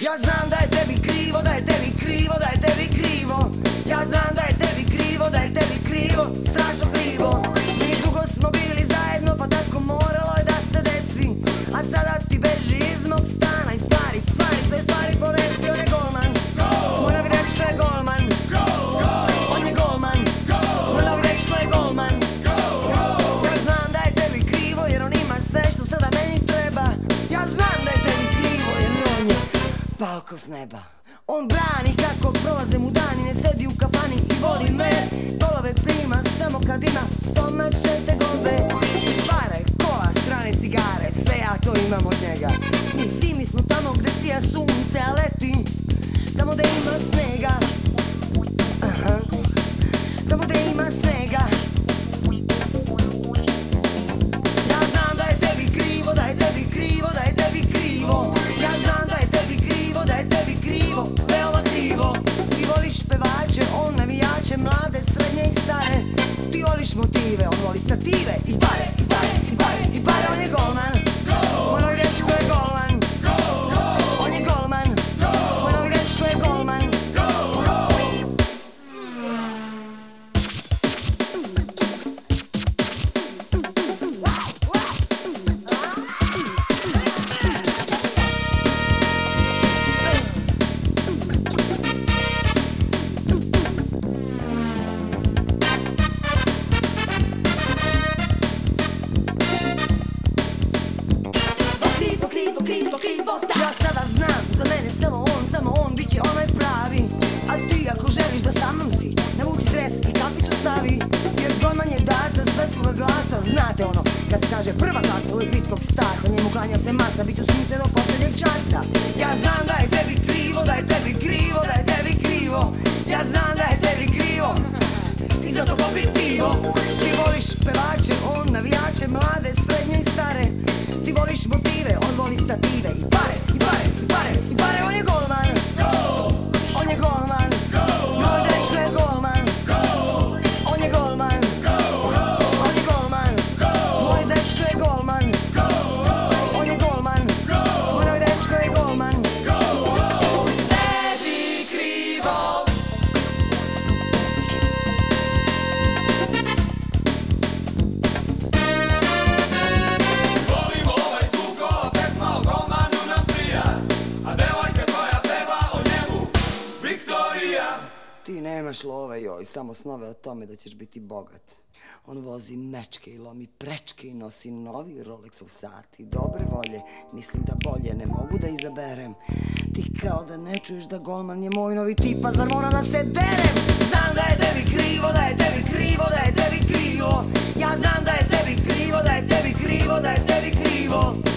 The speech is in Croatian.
Ja znam da je tebi krivo, da je tebi krivo, da je tebi krivo. Ja znam da je tebi krivo, da je tebi krivo, strašno krivo. Mi dugo smo bili zajedno, pa tako moralo je da se desi. A sada ti beži iz mog stana i stvari, sve stvari ponesi. On je golman, moj novi dečko je golman. On je golman, moj novi dečko je golman. Ja znam da je tebi krivo jer on ima sve što sada meni treba. Ja znam da je tebi krivo jer on je pao ko s neba. On brani kako prolaze mu dani, ne sedi u kafani i voli me. Golove prima samo kad ima stomače tegobe. Pare, kola, strane cigare, sve ja to imam od njega. Mi svi smo tamo gde sija sunce, a leti tamo gde ima snega. Tamo gde ima snega. Ja znam da je tebi krivo, da je tebi krivo, da je tebi krivo. Ja znam da je tebi krivo, da je tebi krivo, veoma krivo. Ti voliš pevače, on navijače, mlade, srednje i stare. Ti voliš motive, on voli stative i pare, i pare, i pare, i pare. On je golman, moj novi dečko je golman. On je golman, moj novi dečko je golman. Ja sada znam, za mene samo on bit će onaj pravi. A ti ako želiš da sa mnom si, navuci dres i kapicu stavi. Jer golman je dasa svetskog glasa. Znate ono, kad se kaže prva klasa uvijek pitkog stasa. Njemu klanja se masa, bit ću s njim sve do posljednjeg časa. Ja znam da je tebi krivo, da je tebi krivo, da je tebi krivo. Ja znam da je tebi krivo i zato popit pivo. Ti voliš pevače, on navijače, mlade, srednje i stare. Ti voliš motive, on voli stative i pare, i pare, i pare, i pare. On je golman, on je golman, moj dečko je golman. On je golman, on je golman, moj dečko je golman. On je golman, moj novi dečko je golman. Tebi krivo. Ti nemaš love, joj, samo snove o tome da ćeš biti bogat. On vozi mečke i lomi prečke i nosi novi Rolexov sat i dobre volje. Mislim da bolje ne mogu da izaberem. Ti kao da ne čuješ da golman je moj novi tip, a zar mora da se derem? Znam da je tebi krivo, da je tebi krivo, da je tebi krivo. Ja znam da je tebi krivo, da je tebi krivo, da je tebi krivo.